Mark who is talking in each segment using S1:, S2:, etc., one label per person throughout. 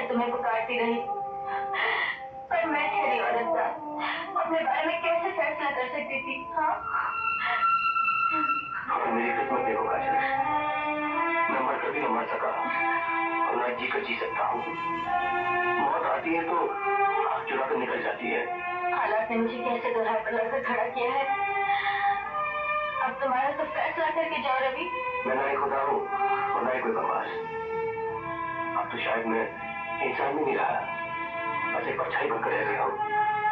S1: मैं तुम्हें पुकारती रही, पर मैं ठहरी औरत था, अपने बारे में कैसे फैसला कर सकती थी? हाँ,
S2: मेरी किस्मत देखो काजल, मैं मर कर भी न मर सका और न जी कर जी सकता हूँ। मौत आती है तो आग चुरा कर निकल जाती है।
S1: हालात ने मुझे कैसे दोहराए पर लड़कर खड़ा किया है। अब तुम्हारा तो फैसला करके जाओ रवि।
S2: मैं ना ही खुदा हूँ और ना ही कोई बकवास। अब तो शायद मैं इंसान भी नहीं रहा, बस एक परछाई बनकर रह गया हूँ।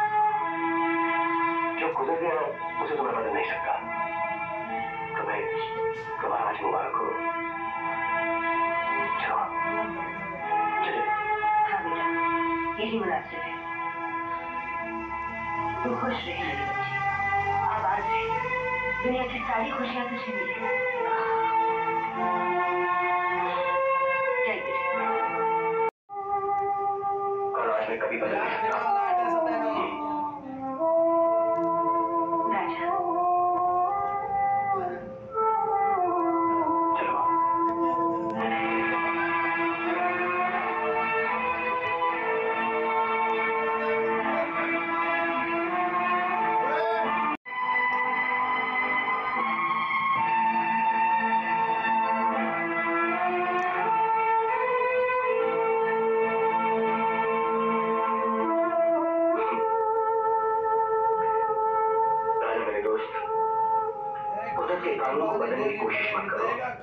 S2: जो गुजर गया उसे तो मैं बदल नहीं सकता। तुम्हें आज मुबारक हो। चलो चलिए।
S1: हाँ बेटा, यही मुनासिब है। तू खुश रहे मेरी बच्ची, आबाद रहे, दुनिया की सारी खुशियां तुझे मिले।
S2: और आज मैं कभी बदल नहीं सकता। कानून को बदलने की कोशिश मत करो।